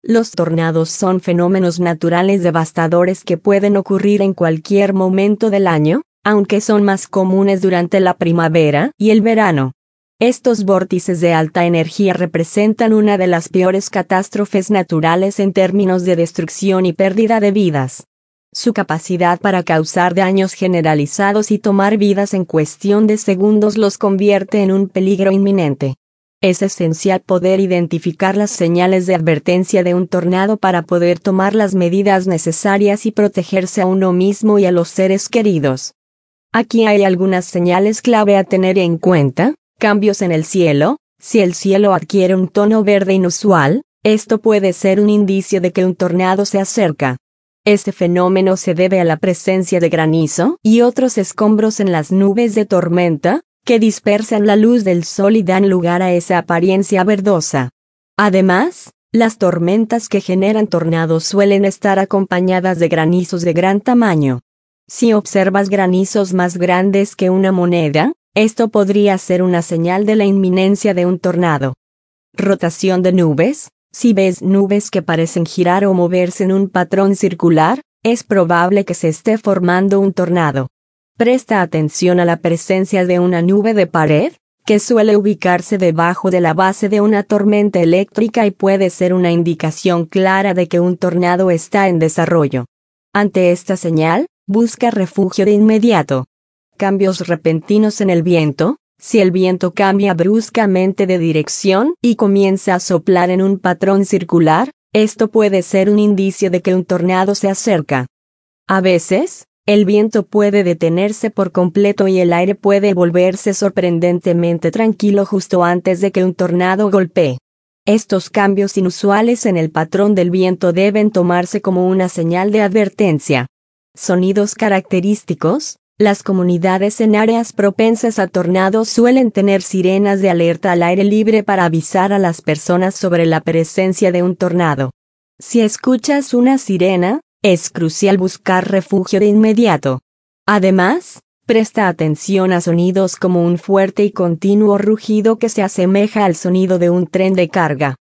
Los tornados son fenómenos naturales devastadores que pueden ocurrir en cualquier momento del año, aunque son más comunes durante la primavera y el verano. Estos vórtices de alta energía representan una de las peores catástrofes naturales en términos de destrucción y pérdida de vidas. Su capacidad para causar daños generalizados y tomar vidas en cuestión de segundos los convierte en un peligro inminente. Es esencial poder identificar las señales de advertencia de un tornado para poder tomar las medidas necesarias y protegerse a uno mismo y a los seres queridos. Aquí hay algunas señales clave a tener en cuenta. Cambios en el cielo. Si el cielo adquiere un tono verde inusual, esto puede ser un indicio de que un tornado se acerca. Este fenómeno se debe a la presencia de granizo y otros escombros en las nubes de tormenta, que dispersan la luz del sol y dan lugar a esa apariencia verdosa. Además, las tormentas que generan tornados suelen estar acompañadas de granizos de gran tamaño. Si observas granizos más grandes que una moneda, esto podría ser una señal de la inminencia de un tornado. Rotación de nubes. Si ves nubes que parecen girar o moverse en un patrón circular, es probable que se esté formando un tornado. Presta atención a la presencia de una nube de pared, que suele ubicarse debajo de la base de una tormenta eléctrica y puede ser una indicación clara de que un tornado está en desarrollo. Ante esta señal, busca refugio de inmediato. Cambios repentinos en el viento. Si el viento cambia bruscamente de dirección y comienza a soplar en un patrón circular, esto puede ser un indicio de que un tornado se acerca. A veces, el viento puede detenerse por completo y el aire puede volverse sorprendentemente tranquilo justo antes de que un tornado golpee. Estos cambios inusuales en el patrón del viento deben tomarse como una señal de advertencia. Sonidos característicos. Las comunidades en áreas propensas a tornados suelen tener sirenas de alerta al aire libre para avisar a las personas sobre la presencia de un tornado. Si escuchas una sirena, es crucial buscar refugio de inmediato. Además, presta atención a sonidos como un fuerte y continuo rugido que se asemeja al sonido de un tren de carga.